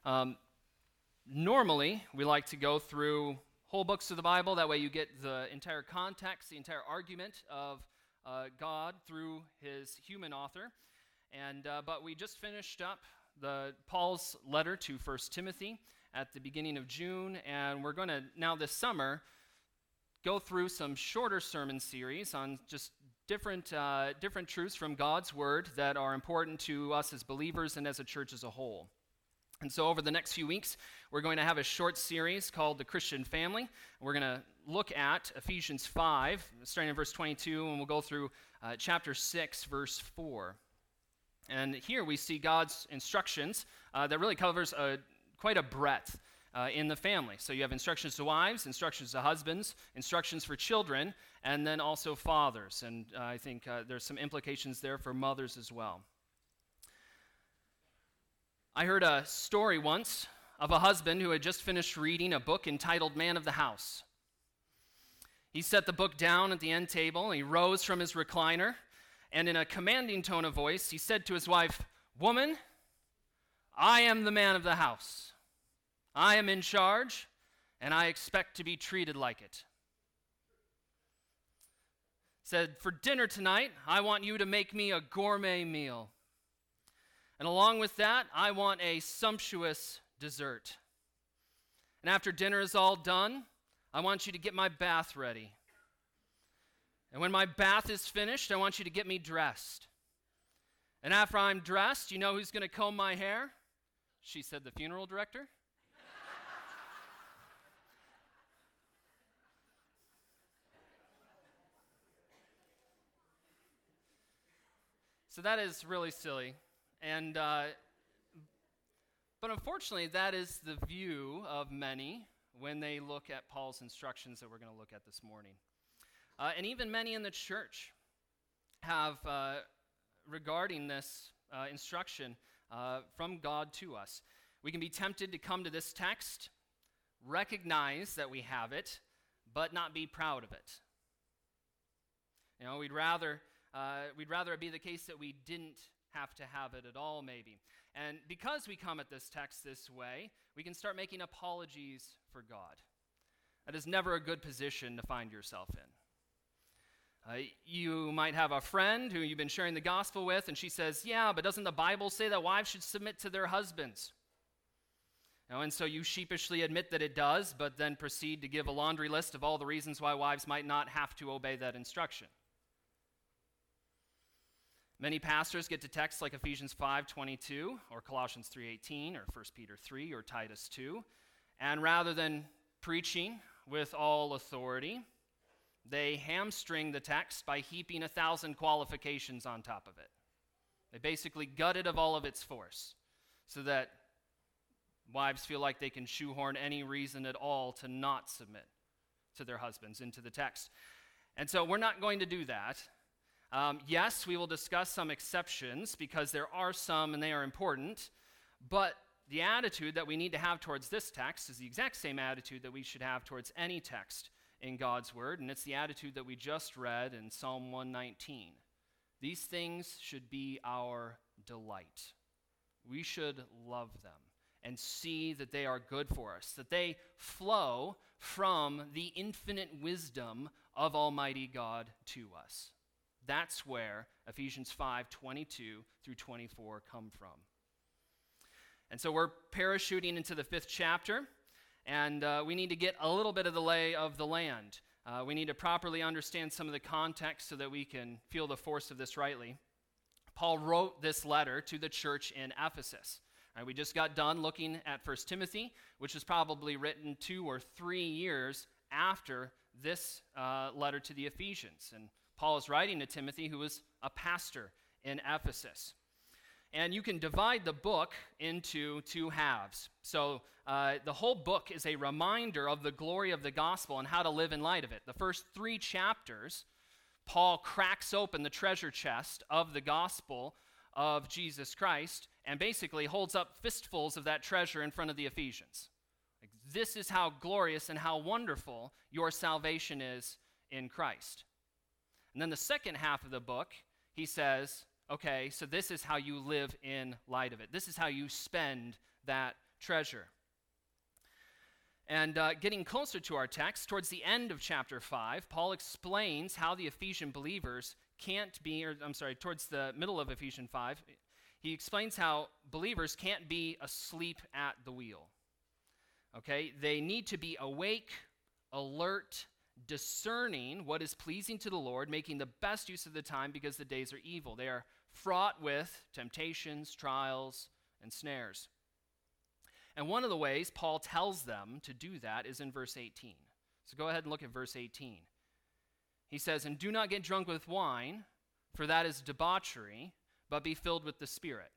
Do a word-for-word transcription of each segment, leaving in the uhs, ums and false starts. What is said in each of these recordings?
Um, normally, we like to go through whole books of the Bible. That way you get the entire context, the entire argument of uh, God through his human author. And uh, but we just finished up the Paul's letter to First Timothy at the beginning of June, and we're going to now this summer go through some shorter sermon series on just different uh, different truths from God's Word that are important to us as believers and as a church as a whole. And so over the next few weeks, we're going to have a short series called The Christian Family. We're going to look at Ephesians five, starting in verse twenty-two, and we'll go through uh, chapter six, verse four. And here we see God's instructions uh, that really covers a, quite a breadth uh, in the family. So you have instructions to wives, instructions to husbands, instructions for children, and then also fathers. And uh, I think uh, there's some implications there for mothers as well. I heard a story once of a husband who had just finished reading a book entitled Man of the House. He set the book down at the end table, he rose from his recliner, and in a commanding tone of voice, he said to his wife, "Woman, I am the man of the house. I am in charge, and I expect to be treated like it." Said, "For dinner tonight, I want you to make me a gourmet meal. And along with that, I want a sumptuous dessert. And after dinner is all done, I want you to get my bath ready. And when my bath is finished, I want you to get me dressed. And after I'm dressed, you know who's going to comb my hair?" She said, "The funeral director." So that is really silly. And, uh, but unfortunately, that is the view of many when they look at Paul's instructions that we're going to look at this morning. Uh, and even many in the church have, uh, regarding this uh, instruction uh, from God to us, we can be tempted to come to this text, recognize that we have it, but not be proud of it. You know, we'd rather, uh, we'd rather it be the case that we didn't have to have it at all, maybe. And because we come at this text this way, we can start making apologies for God. That is never a good position to find yourself in. Uh, you might have a friend who you've been sharing the gospel with, and she says, "Yeah, but doesn't the Bible say that wives should submit to their husbands?" You know, and so you sheepishly admit that it does, but then proceed to give a laundry list of all the reasons why wives might not have to obey that instruction. Many pastors get to texts like Ephesians five twenty-two or Colossians three eighteen or First Peter three or Titus two, and rather than preaching with all authority, they hamstring the text by heaping a thousand qualifications on top of it. They basically gut it of all of its force so that wives feel like they can shoehorn any reason at all to not submit to their husbands into the text. And so we're not going to do that. Um, yes, we will discuss some exceptions because there are some and they are important, but the attitude that we need to have towards this text is the exact same attitude that we should have towards any text in God's Word, and it's the attitude that we just read in Psalm one nineteen. These things should be our delight. We should love them and see that they are good for us, that they flow from the infinite wisdom of Almighty God to us. That's where Ephesians five twenty-two through twenty-four come from. And so we're parachuting into the fifth chapter, and uh, we need to get a little bit of the lay of the land. Uh, we need to properly understand some of the context so that we can feel the force of this rightly. Paul wrote this letter to the church in Ephesus. All right, we just got done looking at First Timothy, which was probably written two or three years after this uh, letter to the Ephesians. And Paul is writing to Timothy, who was a pastor in Ephesus. And you can divide the book into two halves. So uh, the whole book is a reminder of the glory of the gospel and how to live in light of it. The first three chapters, Paul cracks open the treasure chest of the gospel of Jesus Christ and basically holds up fistfuls of that treasure in front of the Ephesians. Like, this is how glorious and how wonderful your salvation is in Christ. And then the second half of the book, he says, okay, so this is how you live in light of it. This is how you spend that treasure. And uh, getting closer to our text, towards the end of chapter five, Paul explains how the Ephesian believers can't be, or I'm sorry, towards the middle of Ephesians five, he explains how believers can't be asleep at the wheel. Okay? They need to be awake, alert, discerning what is pleasing to the Lord, making the best use of the time because the days are evil. They are fraught with temptations, trials, and snares. And one of the ways Paul tells them to do that is in verse eighteen. So go ahead and look at verse eighteen. He says, "And do not get drunk with wine, for that is debauchery, but be filled with the Spirit."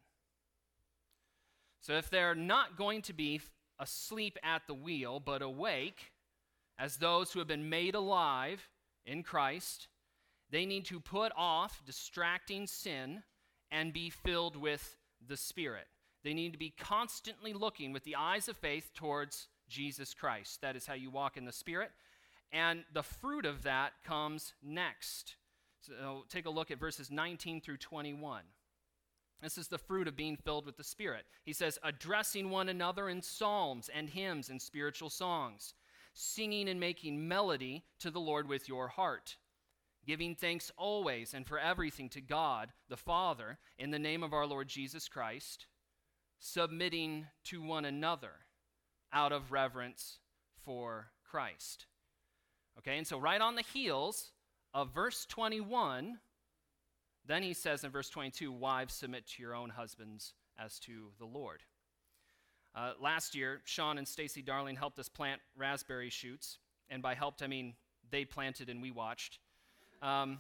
So if they're not going to be asleep at the wheel, but awake, as those who have been made alive in Christ, they need to put off distracting sin and be filled with the Spirit. They need to be constantly looking with the eyes of faith towards Jesus Christ. That is how you walk in the Spirit. And the fruit of that comes next. So take a look at verses nineteen through twenty-one. This is the fruit of being filled with the Spirit. He says, "Addressing one another in psalms and hymns and spiritual songs, singing and making melody to the Lord with your heart, giving thanks always and for everything to God the Father in the name of our Lord Jesus Christ, submitting to one another out of reverence for Christ." Okay, and so right on the heels of verse twenty-one, then he says in verse twenty-two, "Wives, submit to your own husbands as to the Lord." Uh, last year, Sean and Stacy Darling helped us plant raspberry shoots, and by helped, I mean they planted and we watched. Um,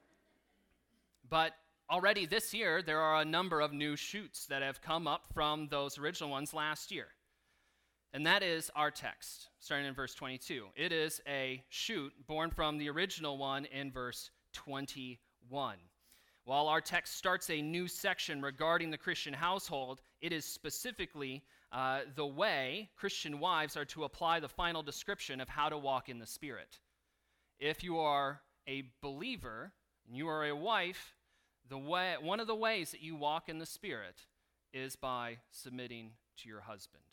but already this year, there are a number of new shoots that have come up from those original ones last year. And that is our text, starting in verse twenty-two. It is a shoot born from the original one in verse twenty-one. While our text starts a new section regarding the Christian household, it is specifically uh, the way Christian wives are to apply the final description of how to walk in the Spirit. If you are a believer and you are a wife, The way, one of the ways that you walk in the Spirit is by submitting to your husband.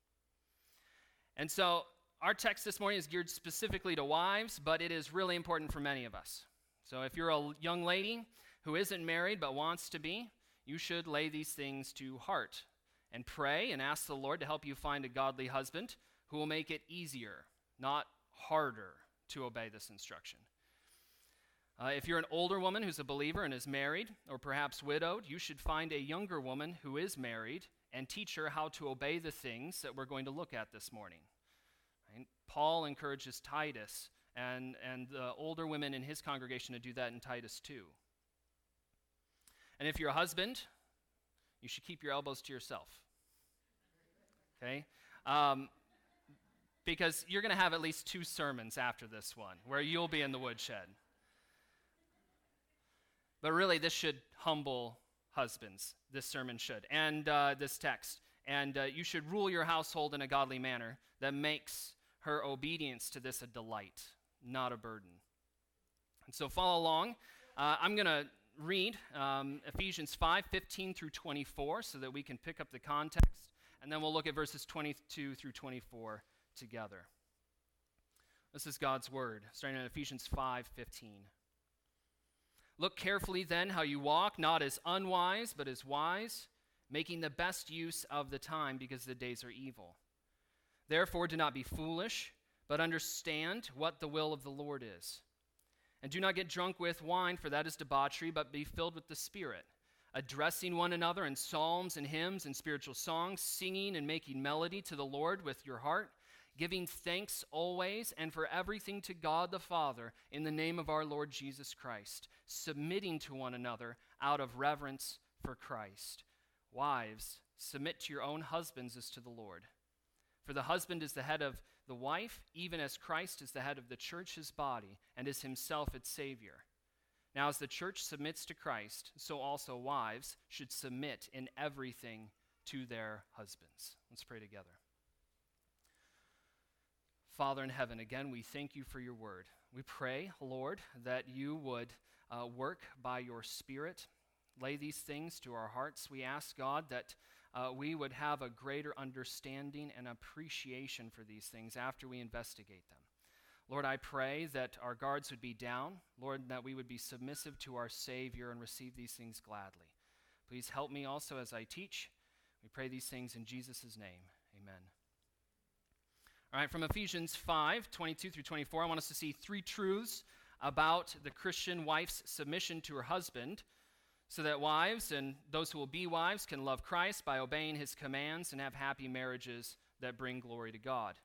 And so our text this morning is geared specifically to wives, but it is really important for many of us. So if you're a young lady who isn't married but wants to be, you should lay these things to heart and pray and ask the Lord to help you find a godly husband who will make it easier, not harder, to obey this instruction. Uh, if you're an older woman who's a believer and is married, or perhaps widowed, you should find a younger woman who is married and teach her how to obey the things that we're going to look at this morning. Right? Paul encourages Titus and, and the older women in his congregation to do that in Titus two. And if you're a husband, you should keep your elbows to yourself. Okay? Um, because you're going to have at least two sermons after this one where you'll be in the woodshed. But really, this should humble husbands. This sermon should, and uh, this text. And uh, you should rule your household in a godly manner that makes her obedience to this a delight, not a burden. And so follow along. Uh, I'm going to read um, Ephesians five, fifteen through twenty-four so that we can pick up the context. And then we'll look at verses twenty-two through twenty-four together. This is God's word, starting in Ephesians five, fifteen. "Look carefully then how you walk, not as unwise, but as wise, making the best use of the time because the days are evil. Therefore do not be foolish, but understand what the will of the Lord is. And do not get drunk with wine, for that is debauchery, but be filled with the Spirit, addressing one another in psalms and hymns and spiritual songs, singing and making melody to the Lord with your heart, giving thanks always and for everything to God the Father in the name of our Lord Jesus Christ, submitting to one another out of reverence for Christ. Wives, submit to your own husbands as to the Lord. For the husband is the head of the wife, even as Christ is the head of the church, his body, and is himself its Savior. Now as the church submits to Christ, so also wives should submit in everything to their husbands." Let's pray together. Father in heaven, again, we thank you for your word. We pray, Lord, that you would uh, work by your Spirit, lay these things to our hearts. We ask, God, that uh, we would have a greater understanding and appreciation for these things after we investigate them. Lord, I pray that our guards would be down. Lord, that we would be submissive to our Savior and receive these things gladly. Please help me also as I teach. We pray these things in Jesus' name. Amen. All right, from Ephesians five, twenty-two through twenty-four, I want us to see three truths about the Christian wife's submission to her husband, so that wives and those who will be wives can love Christ by obeying his commands and have happy marriages that bring glory to God.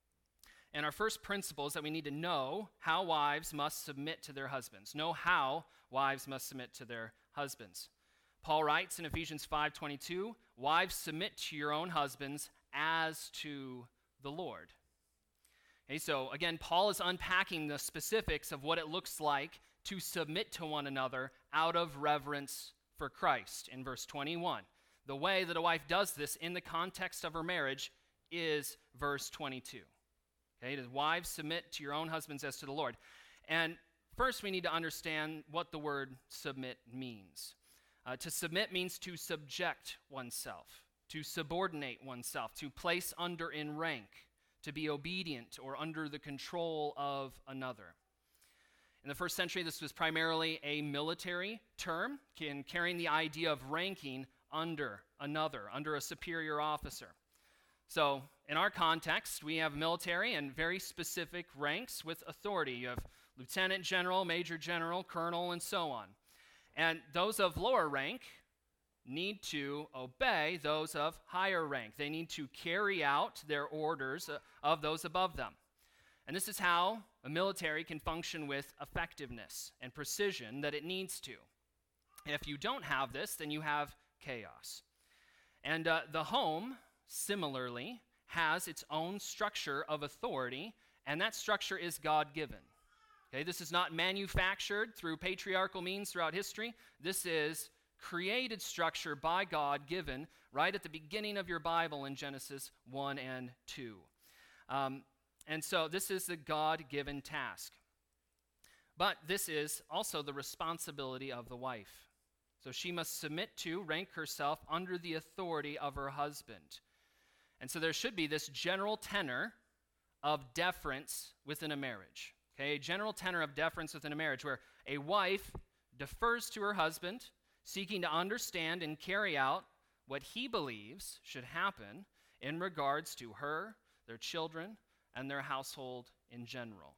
And our first principle is that we need to know how wives must submit to their husbands. Know how wives must submit to their husbands. Paul writes in Ephesians five twenty-two, "Wives, submit to your own husbands as to the Lord." Okay, so again, Paul is unpacking the specifics of what it looks like to submit to one another out of reverence for Christ in verse twenty-one. The way that a wife does this in the context of her marriage is verse twenty-two. Okay, it is, "Wives, submit to your own husbands as to the Lord." And first we need to understand what the word submit means. Uh, to submit means to subject oneself, to subordinate oneself, to place under in rank, to be obedient or under the control of another. In the first century, this was primarily a military term, in carrying the idea of ranking under another, under a superior officer. So in our context, we have military and very specific ranks with authority. You have lieutenant general, major general, colonel, and so on. And those of lower rank need to obey those of higher rank. They need to carry out their orders of those above them. And this is how a military can function with effectiveness and precision that it needs to. If you don't have this, then you have chaos. And uh, the home, similarly, has its own structure of authority, and that structure is God-given. Okay, this is not manufactured through patriarchal means throughout history. This is created structure by God, given right at the beginning of your Bible in Genesis one and two. Um, and so this is the God-given task. But this is also the responsibility of the wife. So she must submit to, rank herself under the authority of her husband. And so there should be this general tenor of deference within a marriage. Okay, a general tenor of deference within a marriage where a wife defers to her husband, seeking to understand and carry out what he believes should happen in regards to her, their children, and their household in general.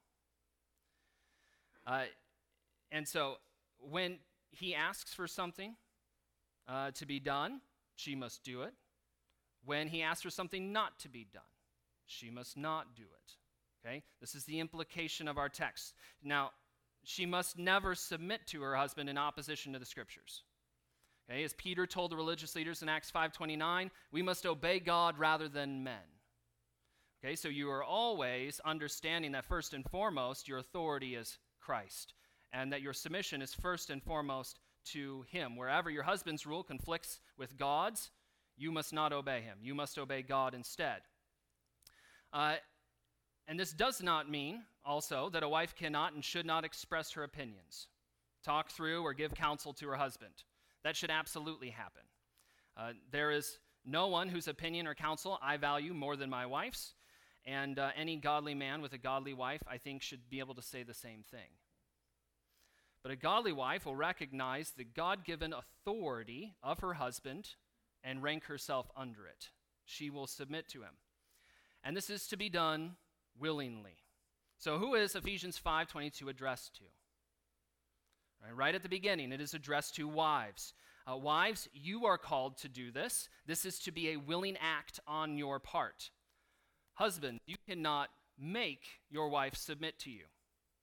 Uh, and so when he asks for something uh, to be done, she must do it. When he asks for something not to be done, she must not do it. Okay, this is the implication of our text. Now, she must never submit to her husband in opposition to the Scriptures. Okay, as Peter told the religious leaders in Acts five twenty-nine, we must obey God rather than men. Okay, so you are always understanding that first and foremost, your authority is Christ, and that your submission is first and foremost to him. Wherever your husband's rule conflicts with God's, you must not obey him. You must obey God instead. Uh, And this does not mean, also, that a wife cannot and should not express her opinions, talk through or give counsel to her husband. That should absolutely happen. Uh, there is no one whose opinion or counsel I value more than my wife's, and uh, any godly man with a godly wife, I think, should be able to say the same thing. But a godly wife will recognize the God-given authority of her husband and rank herself under it. She will submit to him. And this is to be done willingly. So who is Ephesians five twenty-two addressed to? Right, right at the beginning, it is addressed to wives. Uh, wives, you are called to do this. This is to be a willing act on your part. Husband, you cannot make your wife submit to you.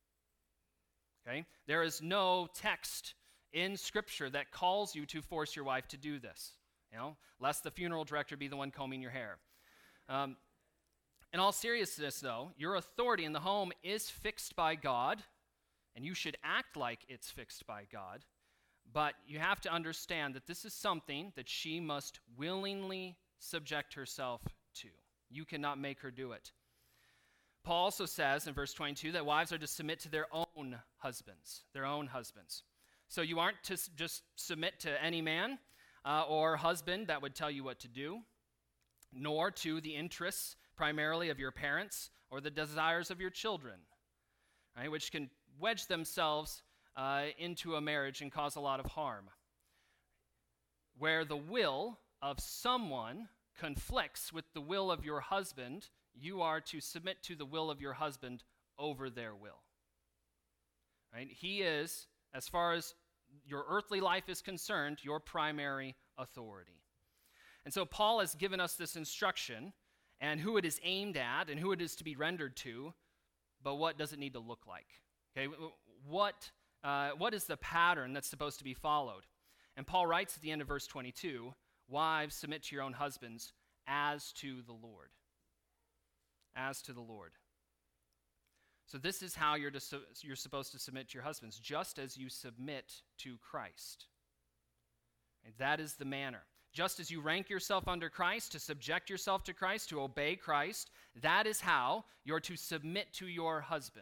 Okay? There is no text in Scripture that calls you to force your wife to do this. You know, lest the funeral director be the one combing your hair. Um, In all seriousness, though, your authority in the home is fixed by God, and you should act like it's fixed by God, but you have to understand that this is something that she must willingly subject herself to. You cannot make her do it. Paul also says in verse twenty-two that wives are to submit to their own husbands, their own husbands. So you aren't to just submit to any man. uh, or husband that would tell you what to do, nor to the interests primarily of your parents or the desires of your children, right, which can wedge themselves uh, into a marriage and cause a lot of harm. Where the will of someone conflicts with the will of your husband, you are to submit to the will of your husband over their will. Right? He is, as far as your earthly life is concerned, your primary authority. And so Paul has given us this instruction and who it is aimed at and who it is to be rendered to, but what does it need to look like? Okay, what, uh, what is the pattern that's supposed to be followed? And Paul writes at the end of verse twenty-two, wives, submit to your own husbands as to the Lord. As to the Lord. So this is how you're, to, you're supposed to submit to your husbands, just as you submit to Christ. And that is the manner. Just as you rank yourself under Christ, to subject yourself to Christ, to obey Christ, that is how you're to submit to your husband.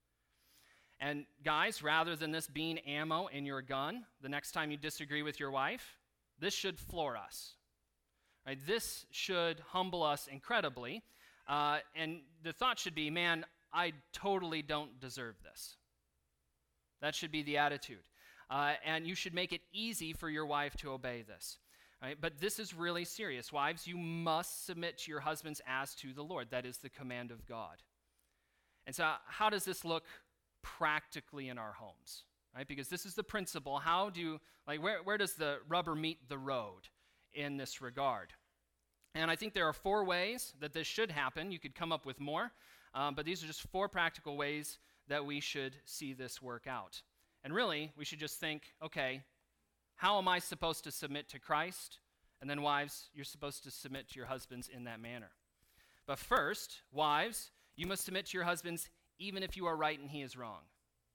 And guys, rather than this being ammo in your gun, the next time you disagree with your wife, this should floor us. Right? This should humble us incredibly. Uh, and the thought should be, man, I totally don't deserve this. That should be the attitude. Uh, and you should make it easy for your wife to obey this. Right? But this is really serious. Wives, you must submit to your husbands as to the Lord. That is the command of God. And so how does this look practically in our homes? Right? Because this is the principle. How do, like, where, where does the rubber meet the road in this regard? And I think there are four ways that this should happen. You could come up with more, um, but these are just four practical ways that we should see this work out. And really, we should just think, okay, how am I supposed to submit to Christ? And then wives, you're supposed to submit to your husbands in that manner. But first, wives, you must submit to your husbands even if you are right and he is wrong.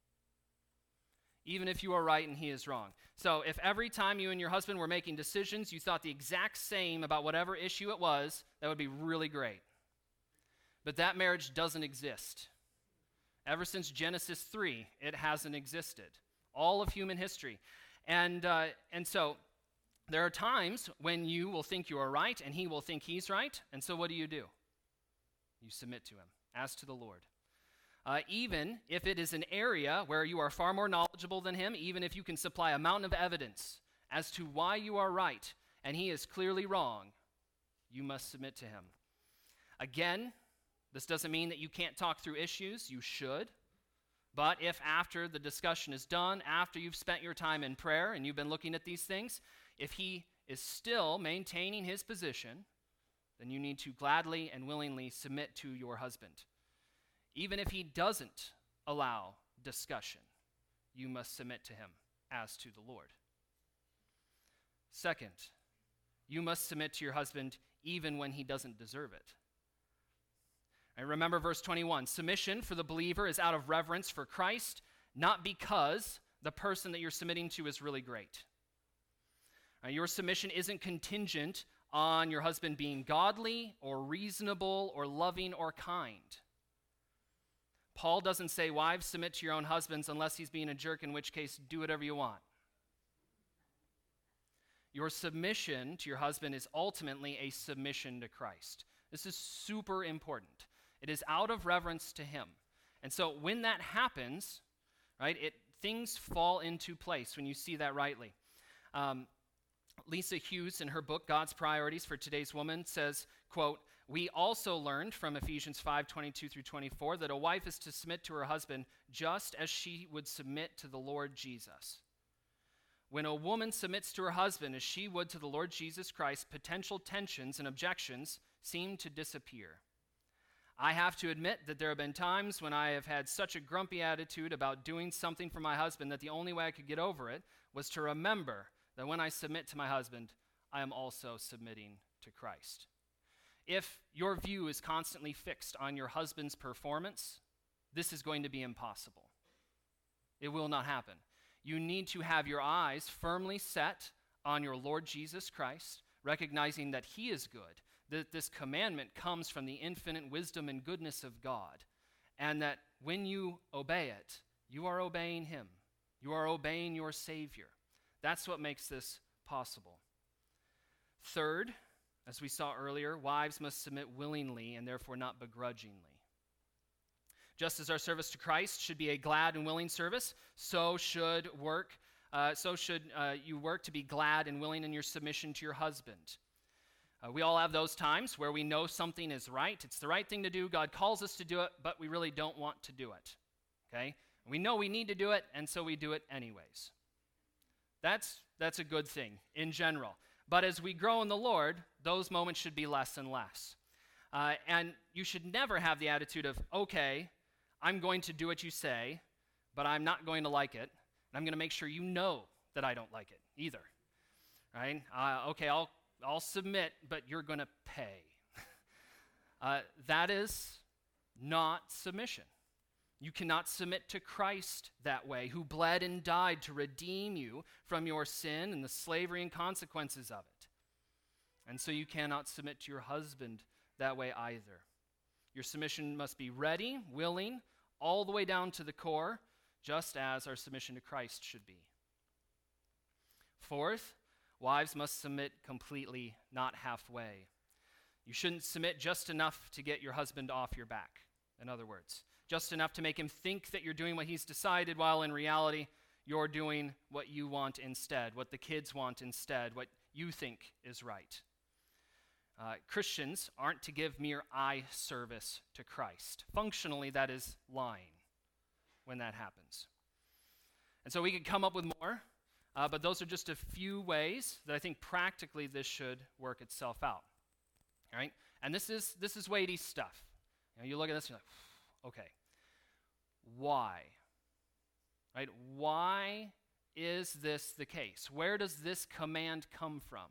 Even if you are right and he is wrong. So if every time you and your husband were making decisions, you thought the exact same about whatever issue it was, that would be really great. But that marriage doesn't exist. Ever since Genesis three, it hasn't existed. All of human history. And uh, and so there are times when you will think you are right and he will think he's right. And so what do you do? You submit to him, as to the Lord. Uh, even if it is an area where you are far more knowledgeable than him, even if you can supply a mountain of evidence as to why you are right and he is clearly wrong, you must submit to him. Again, this doesn't mean that you can't talk through issues. You should. But if after the discussion is done, after you've spent your time in prayer and you've been looking at these things, if he is still maintaining his position, then you need to gladly and willingly submit to your husband. Even if he doesn't allow discussion, you must submit to him as to the Lord. Second, you must submit to your husband even when he doesn't deserve it. And remember verse twenty-one, submission for the believer is out of reverence for Christ, not because the person that you're submitting to is really great. Right, your submission isn't contingent on your husband being godly or reasonable or loving or kind. Paul doesn't say, wives, submit to your own husbands unless he's being a jerk, in which case, do whatever you want. Your submission to your husband is ultimately a submission to Christ. This is super important. It is out of reverence to him. And so when that happens, right, it things fall into place when you see that rightly. Um, Lisa Hughes, in her book, God's Priorities for Today's Woman, says, quote, we also learned from Ephesians five twenty-two through twenty-four that a wife is to submit to her husband just as she would submit to the Lord Jesus. When a woman submits to her husband as she would to the Lord Jesus Christ, potential tensions and objections seem to disappear. I have to admit that there have been times when I have had such a grumpy attitude about doing something for my husband that the only way I could get over it was to remember that when I submit to my husband, I am also submitting to Christ. If your view is constantly fixed on your husband's performance, this is going to be impossible. It will not happen. You need to have your eyes firmly set on your Lord Jesus Christ, recognizing that he is good, that this commandment comes from the infinite wisdom and goodness of God, and that when you obey it, you are obeying him. You are obeying your Savior. That's what makes this possible. Third, as we saw earlier, wives must submit willingly and therefore not begrudgingly. Just as our service to Christ should be a glad and willing service, so should work. Uh, so should uh, you work to be glad and willing in your submission to your husband. Uh, we all have those times where we know something is right. It's the right thing to do. God calls us to do it, but we really don't want to do it. Okay? We know we need to do it, and so we do it anyways. That's, that's a good thing in general. But as we grow in the Lord, those moments should be less and less. Uh, and you should never have the attitude of, okay, I'm going to do what you say, but I'm not going to like it. And I'm going to make sure you know that I don't like it either. Right? Uh, okay, I'll, I'll submit, but you're going to pay. uh, that is not submission. You cannot submit to Christ that way, who bled and died to redeem you from your sin and the slavery and consequences of it. And so you cannot submit to your husband that way either. Your submission must be ready, willing, all the way down to the core, just as our submission to Christ should be. Fourth, wives must submit completely, not halfway. You shouldn't submit just enough to get your husband off your back, in other words. Just enough to make him think that you're doing what he's decided, while in reality, you're doing what you want instead, what the kids want instead, what you think is right. Uh, Christians aren't to give mere eye service to Christ. Functionally, that is lying when that happens. And so we could come up with more, uh, but those are just a few ways that I think practically this should work itself out. All right? And this is this is weighty stuff. You know, you look at this and you're like, okay, why? Right? Why is this the case? Where does this command come from?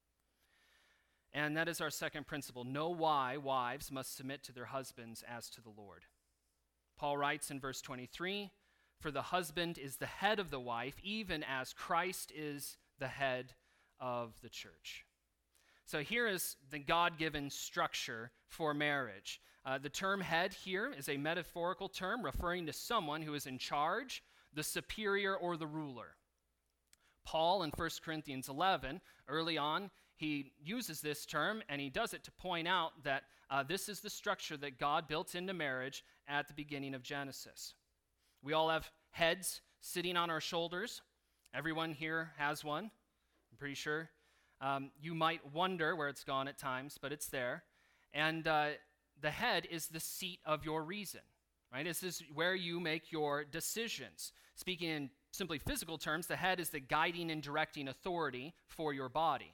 And that is our second principle. Know why wives must submit to their husbands as to the Lord. Paul writes in verse twenty-three, "For the husband is the head of the wife, even as Christ is the head of the church." So here is the God-given structure for marriage. Uh, the term head here is a metaphorical term referring to someone who is in charge, the superior, or the ruler. Paul in First Corinthians eleven, early on, he uses this term, and he does it to point out that uh, this is the structure that God built into marriage at the beginning of Genesis. We all have heads sitting on our shoulders. Everyone here has one, I'm pretty sure. Um, you might wonder where it's gone at times, but it's there. And uh, the head is the seat of your reason, right? This is where you make your decisions. Speaking in simply physical terms, the head is the guiding and directing authority for your body.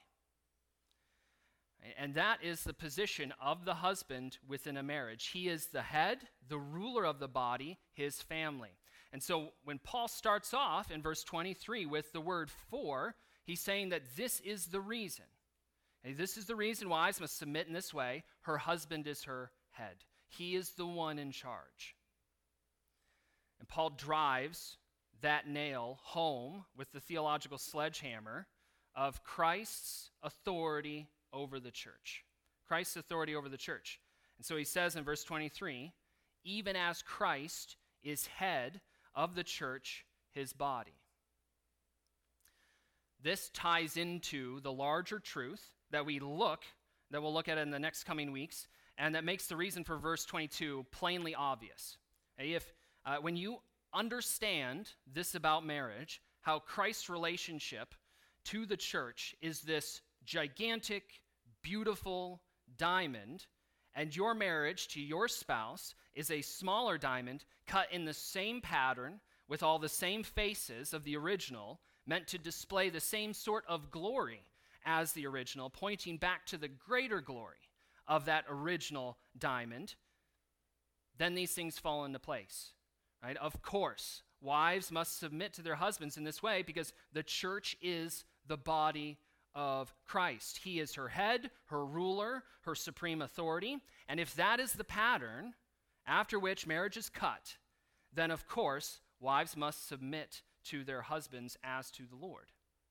And that is the position of the husband within a marriage. He is the head, the ruler of the body, his family. And so when Paul starts off in verse twenty-three with the word "for," he's saying that this is the reason. And this is the reason wives must submit in this way. Her husband is her head. He is the one in charge. And Paul drives that nail home with the theological sledgehammer of Christ's authority over the church. Christ's authority over the church. And so he says in verse twenty-three, "Even as Christ is head of the church, his body." This ties into the larger truth that we look, that we'll look at in the next coming weeks, and that makes the reason for verse twenty-two plainly obvious. If uh, when you understand this about marriage, how Christ's relationship to the church is this gigantic, beautiful diamond, and your marriage to your spouse is a smaller diamond cut in the same pattern with all the same faces of the original, meant to display the same sort of glory as the original, pointing back to the greater glory of that original diamond, then these things fall into place, right? Of course, wives must submit to their husbands in this way because the church is the body of Christ. He is her head, her ruler, her supreme authority. And if that is the pattern after which marriage is cut, then of course, wives must submit to their husbands as to the Lord.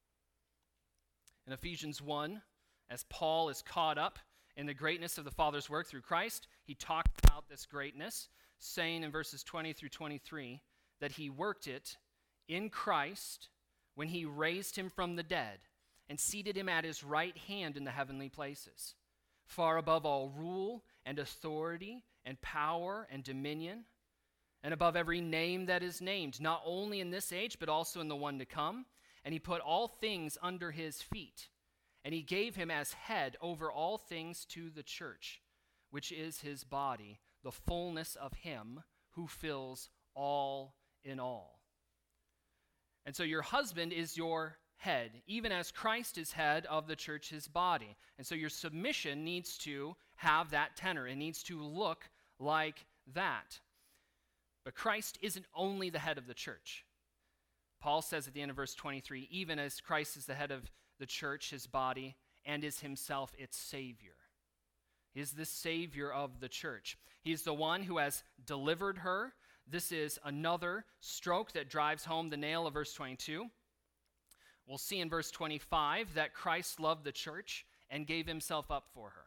In Ephesians one, as Paul is caught up in the greatness of the Father's work through Christ, he talked about this greatness, saying in verses twenty through twenty-three that he worked it in Christ when he raised him from the dead and seated him at his right hand in the heavenly places, far above all rule and authority and power and dominion, and above every name that is named, not only in this age, but also in the one to come. And he put all things under his feet, and he gave him as head over all things to the church, which is his body, the fullness of him who fills all in all. And so your husband is your head, even as Christ is head of the church, his body. And so your submission needs to have that tenor. It needs to look like that. But Christ isn't only the head of the church. Paul says at the end of verse twenty-three, even as Christ is the head of the church, his body, and is himself its Savior. He is the Savior of the church. He is the one who has delivered her. This is another stroke that drives home the nail of verse twenty-two. We'll see in verse twenty-five that Christ loved the church and gave himself up for her.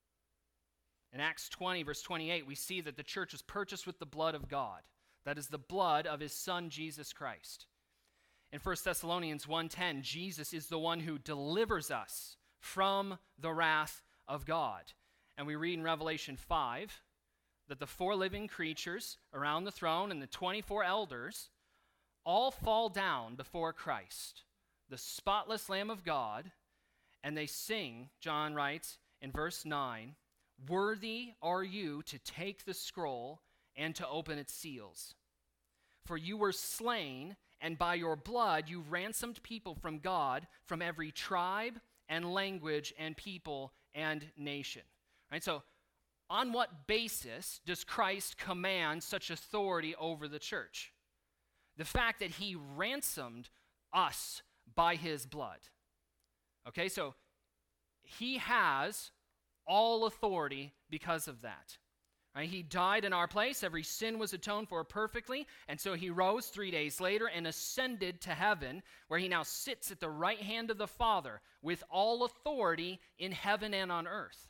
In Acts twenty, verse twenty-eight, we see that the church was purchased with the blood of God. That is the blood of his Son, Jesus Christ. In First Thessalonians one ten, Jesus is the one who delivers us from the wrath of God. And we read in Revelation five that the four living creatures around the throne and the twenty-four elders all fall down before Christ, the spotless Lamb of God, and they sing, John writes in verse nine, "Worthy are you to take the scroll and to open its seals. For you were slain, and by your blood you ransomed people from God, from every tribe and language and people and nation." Right? So, on what basis does Christ command such authority over the church? The fact that he ransomed us by his blood. Okay, so he has all authority because of that. Right? He died in our place. Every sin was atoned for perfectly. And so he rose three days later and ascended to heaven, where he now sits at the right hand of the Father with all authority in heaven and on earth.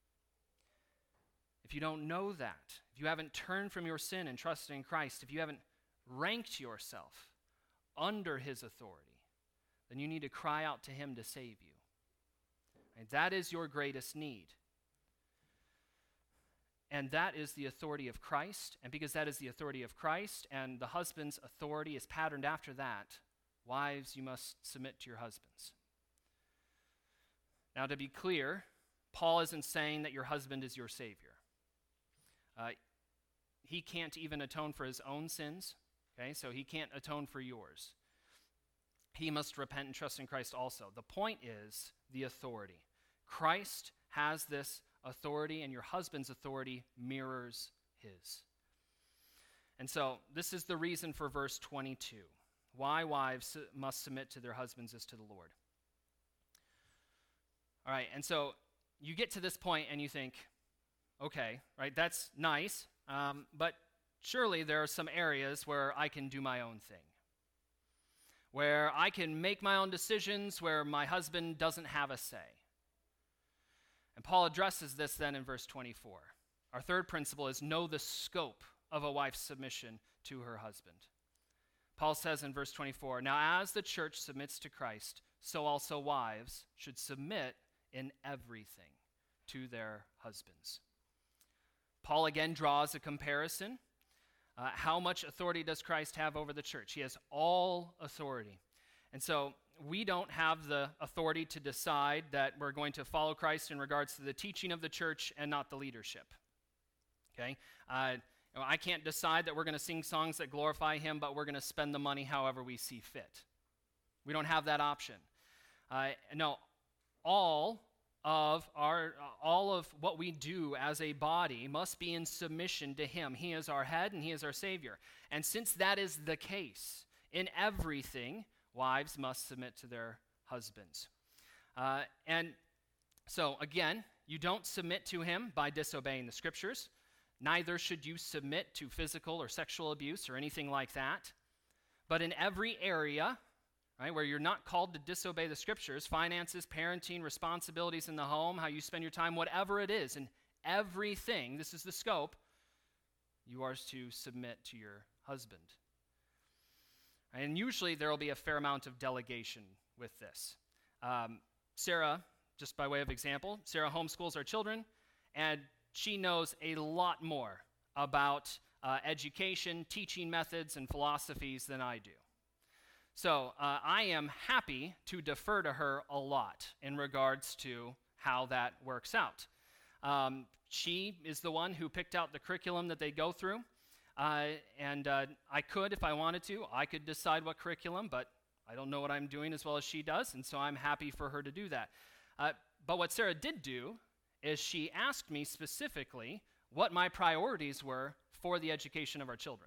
If you don't know that, if you haven't turned from your sin and trusted in Christ, if you haven't ranked yourself under his authority, then you need to cry out to him to save you. Right? That is your greatest need. And that is the authority of Christ. And because that is the authority of Christ, and the husband's authority is patterned after that, wives, you must submit to your husbands. Now, to be clear, Paul isn't saying that your husband is your Savior. Uh, he can't even atone for his own sins, okay? So he can't atone for yours. He must repent and trust in Christ also. The point is the authority. Christ has this authority, and your husband's authority mirrors his. And so this is the reason for verse twenty-two. Why wives must submit to their husbands as to the Lord. All right, and so you get to this point and you think, okay, right, that's nice, um, but surely there are some areas where I can do my own thing, where I can make my own decisions, where my husband doesn't have a say. And Paul addresses this then in verse twenty-four. Our third principle is know the scope of a wife's submission to her husband. Paul says in verse twenty-four, "Now as the church submits to Christ, so also wives should submit in everything to their husbands." Paul again draws a comparison. Uh, how much authority does Christ have over the church? He has all authority. And so we don't have the authority to decide that we're going to follow Christ in regards to the teaching of the church and not the leadership. Okay? Uh, you know, I can't decide that we're going to sing songs that glorify him, but we're going to spend the money however we see fit. We don't have that option. Uh, no, all of our, uh, all of what we do as a body must be in submission to him. He is our head and he is our Savior. And since that is the case, in everything, wives must submit to their husbands. Uh, and so, again, you don't submit to him by disobeying the scriptures. Neither should you submit to physical or sexual abuse or anything like that. But in every area, right, where you're not called to disobey the scriptures, finances, parenting, responsibilities in the home, how you spend your time, whatever it is, in everything, this is the scope, you are to submit to your husband. And usually there will be a fair amount of delegation with this. Um, Sarah, just by way of example, Sarah homeschools our children, and she knows a lot more about uh, education, teaching methods, and philosophies than I do. So uh, I am happy to defer to her a lot in regards to how that works out. Um, she is the one who picked out the curriculum that they go through, uh, and uh, I could, if I wanted to, I could decide what curriculum, but I don't know what I'm doing as well as she does, and so I'm happy for her to do that. Uh, but what Sarah did do is she asked me specifically what my priorities were for the education of our children.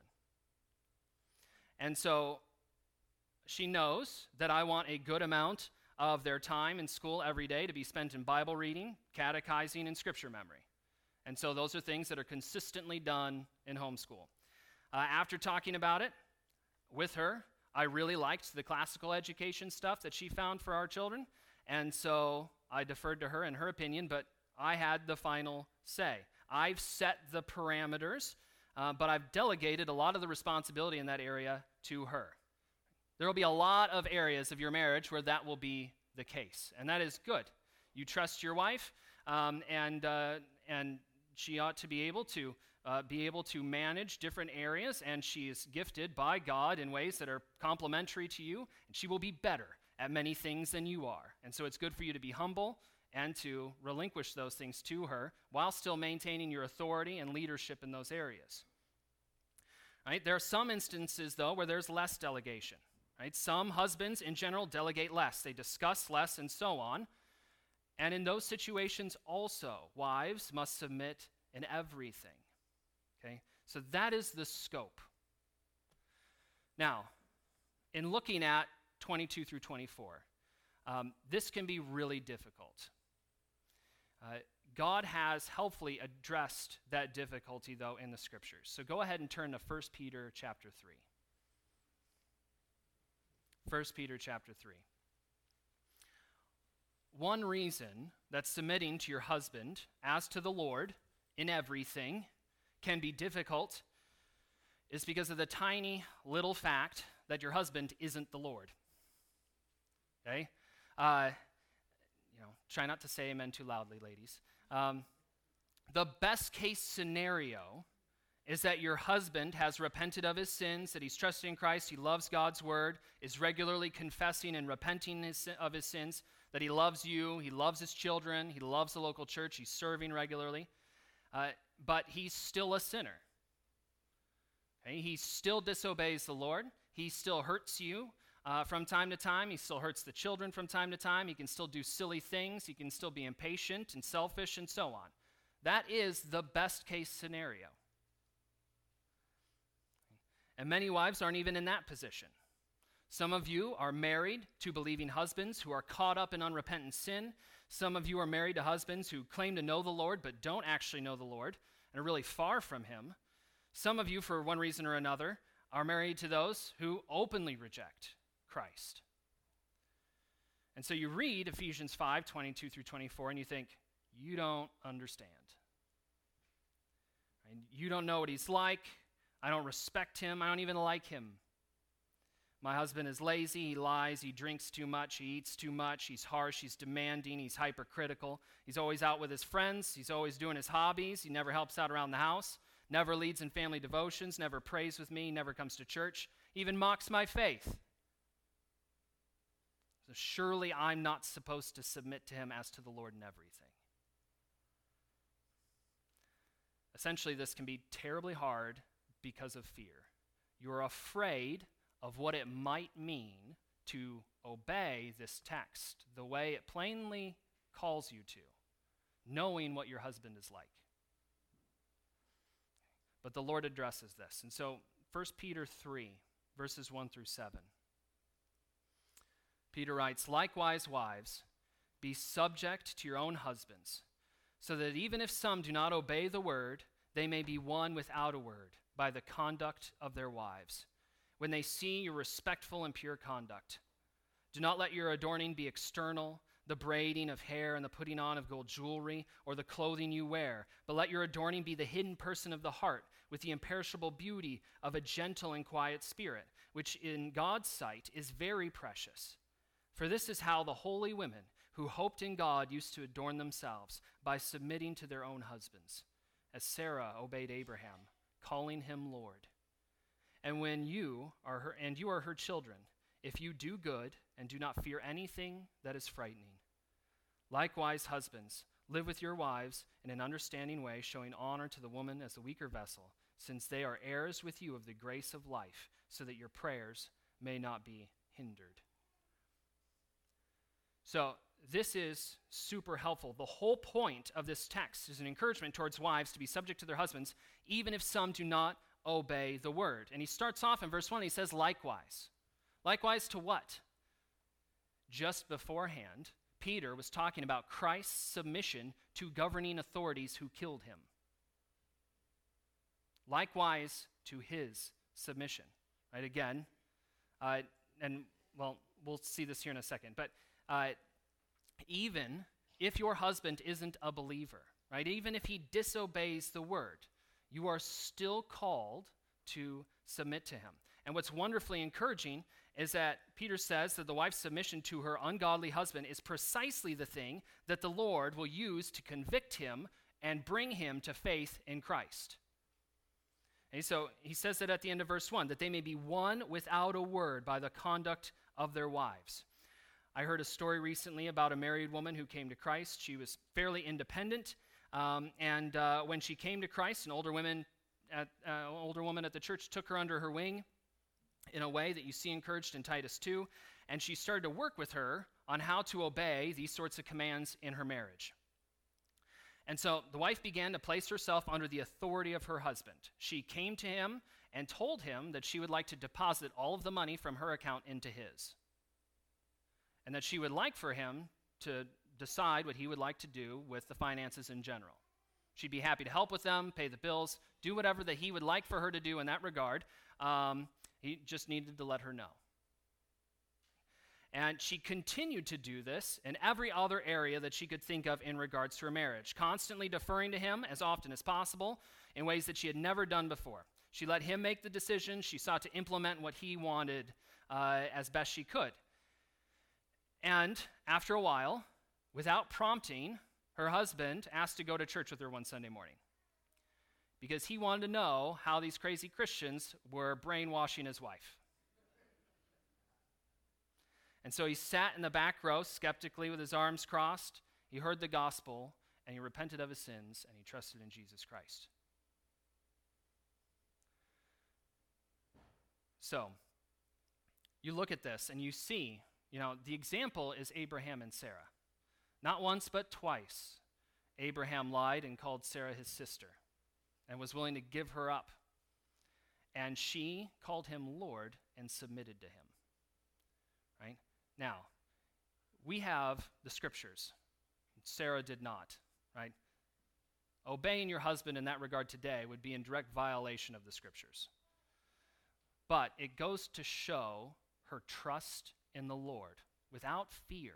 And so she knows that I want a good amount of their time in school every day to be spent in Bible reading, catechizing, and scripture memory. And so those are things that are consistently done in homeschool. Uh, after talking about it with her, I really liked the classical education stuff that she found for our children, and so I deferred to her and her opinion, but I had the final say. I've set the parameters, uh, but I've delegated a lot of the responsibility in that area to her. There will be a lot of areas of your marriage where that will be the case, and that is good. You trust your wife, um, and uh, and she ought to be able to uh, be able to manage different areas, and she is gifted by God in ways that are complementary to you, and she will be better at many things than you are. And so it's good for you to be humble and to relinquish those things to her while still maintaining your authority and leadership in those areas. Right? There are some instances, though, where there's less delegation. Right? Some husbands, in general, delegate less. They discuss less and so on. And in those situations also, wives must submit in everything. Okay? So that is the scope. Now, in looking at twenty-two through twenty-four, um, this can be really difficult. Uh, God has helpfully addressed that difficulty, though, in the scriptures. So go ahead and turn to First Peter chapter three. First Peter chapter three. One reason that submitting to your husband as to the Lord in everything can be difficult is because of the tiny little fact that your husband isn't the Lord. Okay? Uh, you know, try not to say amen too loudly, ladies. Um, the best case scenario is that your husband has repented of his sins, that he's trusting in Christ, he loves God's word, is regularly confessing and repenting his, of his sins, that he loves you, he loves his children, he loves the local church, he's serving regularly, uh, but he's still a sinner. Okay? He still disobeys the Lord, he still hurts you uh, from time to time, he still hurts the children from time to time, he can still do silly things, he can still be impatient and selfish and so on. That is the best case scenario. And many wives aren't even in that position. Some of you are married to believing husbands who are caught up in unrepentant sin. Some of you are married to husbands who claim to know the Lord but don't actually know the Lord and are really far from him. Some of you, for one reason or another, are married to those who openly reject Christ. And so you read Ephesians five, twenty-two through twenty-four, and you think, you don't understand. And you don't know what he's like. I don't respect him. I don't even like him. My husband is lazy. He lies. He drinks too much. He eats too much. He's harsh. He's demanding. He's hypercritical. He's always out with his friends. He's always doing his hobbies. He never helps out around the house. Never leads in family devotions. Never prays with me. Never comes to church. Even mocks my faith. So surely I'm not supposed to submit to him as to the Lord in everything. Essentially, this can be terribly hard because of fear. You're afraid of what it might mean to obey this text the way it plainly calls you to, knowing what your husband is like. But the Lord addresses this. And so First Peter three, verses one through seven. Peter writes, "Likewise, wives, be subject to your own husbands, so that even if some do not obey the word, they may be won without a word by the conduct of their wives, when they see your respectful and pure conduct. Do not let your adorning be external, the braiding of hair and the putting on of gold jewelry, or the clothing you wear, but let your adorning be the hidden person of the heart, with the imperishable beauty of a gentle and quiet spirit, which in God's sight is very precious. For this is how the holy women who hoped in God used to adorn themselves, by submitting to their own husbands, as Sarah obeyed Abraham, calling him Lord. And when you are her, and you are her children, if you do good and do not fear anything that is frightening. Likewise, husbands, live with your wives in an understanding way, showing honor to the woman as the weaker vessel, since they are heirs with you of the grace of life, so that your prayers may not be hindered. So this is super helpful. The whole point of this text is an encouragement towards wives to be subject to their husbands, even if some do not obey the word. And he starts off in verse one, he says, likewise. Likewise to what? Just beforehand, Peter was talking about Christ's submission to governing authorities who killed him. Likewise to his submission. Right, again, uh, and well, we'll see this here in a second, but uh, even if your husband isn't a believer, right, even if he disobeys the word, you are still called to submit to him. And what's wonderfully encouraging is that Peter says that the wife's submission to her ungodly husband is precisely the thing that the Lord will use to convict him and bring him to faith in Christ. And so he says that at the end of verse one, that they may be won without a word by the conduct of their wives. I heard a story recently about a married woman who came to Christ. She was fairly independent, um, and uh, when she came to Christ, an older woman, at, uh, older woman at the church took her under her wing in a way that you see encouraged in Titus two, and she started to work with her on how to obey these sorts of commands in her marriage. And so the wife began to place herself under the authority of her husband. She came to him and told him that she would like to deposit all of the money from her account into his, and that she would like for him to decide what he would like to do with the finances in general. She'd be happy to help with them, pay the bills, do whatever that he would like for her to do in that regard. Um, he just needed to let her know. And she continued to do this in every other area that she could think of in regards to her marriage, constantly deferring to him as often as possible in ways that she had never done before. She let him make the decisions. She sought to implement what he wanted uh, as best she could. And after a while, without prompting, her husband asked to go to church with her one Sunday morning because he wanted to know how these crazy Christians were brainwashing his wife. And so he sat in the back row skeptically with his arms crossed. He heard the gospel, and he repented of his sins, and he trusted in Jesus Christ. So, you look at this, and you see, you know, the example is Abraham and Sarah. Not once, but twice, Abraham lied and called Sarah his sister and was willing to give her up. And she called him Lord and submitted to him. Right? Now, we have the scriptures. Sarah did not, right? Obeying your husband in that regard today would be in direct violation of the scriptures. But it goes to show her trust in the Lord without fear.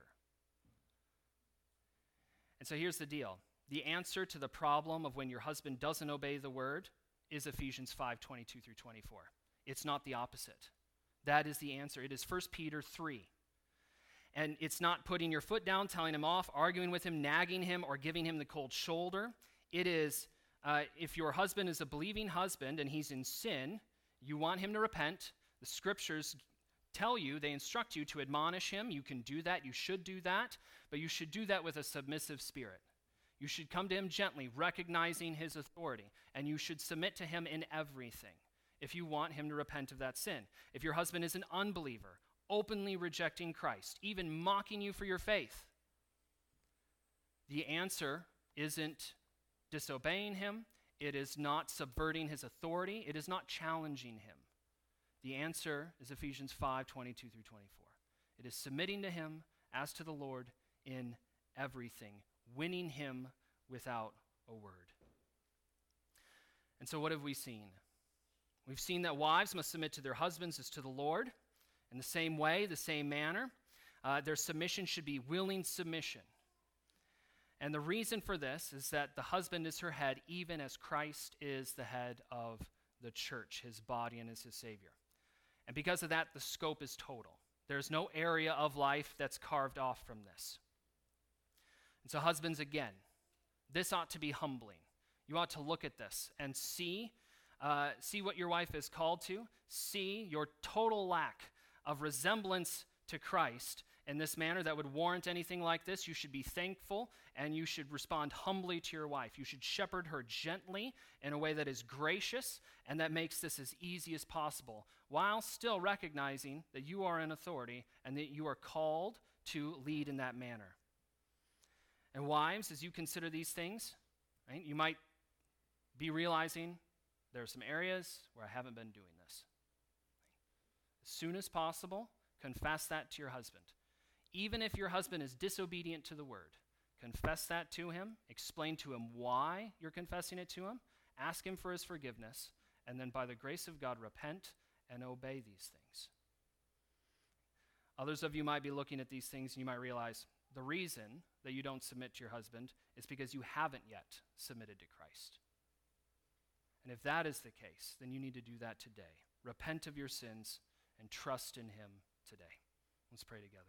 And so here's the deal. The answer to the problem of when your husband doesn't obey the word is Ephesians five twenty-two through twenty-four. It's not the opposite. That is the answer. It is First Peter three. And it's not putting your foot down, telling him off, arguing with him, nagging him, or giving him the cold shoulder. It is, uh, if your husband is a believing husband and he's in sin, you want him to repent. The scriptures tell you, they instruct you to admonish him. You can do that. You should do that. But you should do that with a submissive spirit. You should come to him gently, recognizing his authority. And you should submit to him in everything if you want him to repent of that sin. If your husband is an unbeliever, openly rejecting Christ, even mocking you for your faith, the answer isn't disobeying him. It is not subverting his authority. It is not challenging him. The answer is Ephesians five twenty-two through twenty-four. It is submitting to him as to the Lord in everything, winning him without a word. And so what have we seen? We've seen that wives must submit to their husbands as to the Lord. In the same way, the same manner, uh, their submission should be willing submission. And the reason for this is that the husband is her head, even as Christ is the head of the church, his body, and is his Savior. And because of that, the scope is total. There's no area of life that's carved off from this. And so husbands, again, this ought to be humbling. You ought to look at this and see, uh, see what your wife is called to, see your total lack of resemblance to Christ in this manner that would warrant anything like this. You should be thankful, and you should respond humbly to your wife. You should shepherd her gently in a way that is gracious and that makes this as easy as possible, while still recognizing that you are in authority and that you are called to lead in that manner. And wives, as you consider these things, right, you might be realizing there are some areas where I haven't been doing this. As soon as possible, confess that to your husband. Even if your husband is disobedient to the word, confess that to him, explain to him why you're confessing it to him, ask him for his forgiveness, and then by the grace of God, repent and obey these things. Others of you might be looking at these things and you might realize the reason that you don't submit to your husband is because you haven't yet submitted to Christ. And if that is the case, then you need to do that today. Repent of your sins and trust in him today. Let's pray together.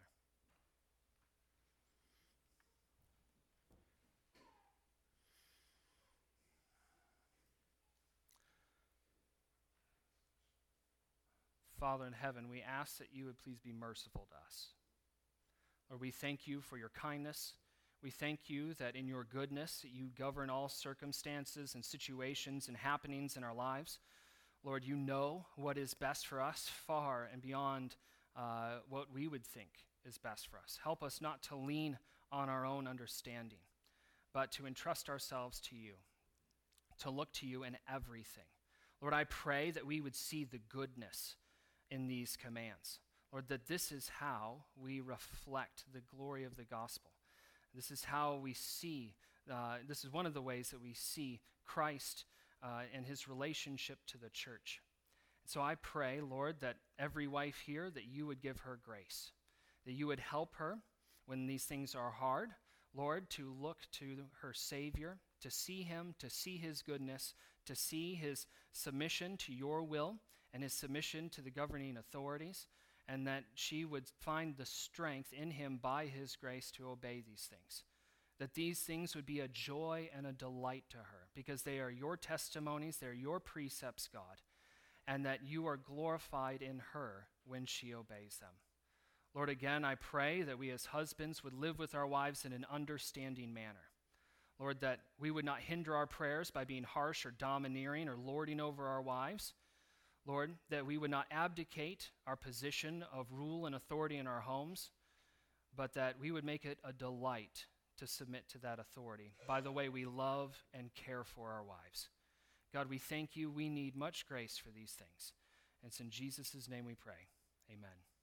Father in heaven, we ask that you would please be merciful to us. Lord, we thank you for your kindness. We thank you that in your goodness that you govern all circumstances and situations and happenings in our lives. Lord, you know what is best for us far and beyond uh, what we would think is best for us. Help us not to lean on our own understanding, but to entrust ourselves to you, to look to you in everything. Lord, I pray that we would see the goodness in these commands. Lord, that this is how we reflect the glory of the gospel. This is how we see, uh, this is one of the ways that we see Christ uh, and his relationship to the church. And so I pray, Lord, that every wife here, that you would give her grace, that you would help her when these things are hard, Lord, to look to her Savior, to see him, to see his goodness, to see his submission to your will and his submission to the governing authorities, and that she would find the strength in him by his grace to obey these things. That these things would be a joy and a delight to her, because they are your testimonies, they're your precepts, God, and that you are glorified in her when she obeys them. Lord, again, I pray that we as husbands would live with our wives in an understanding manner. Lord, that we would not hinder our prayers by being harsh or domineering or lording over our wives. Lord, that we would not abdicate our position of rule and authority in our homes, but that we would make it a delight to submit to that authority by the way we love and care for our wives. God, we thank you. We need much grace for these things. And it's in Jesus' name we pray. Amen.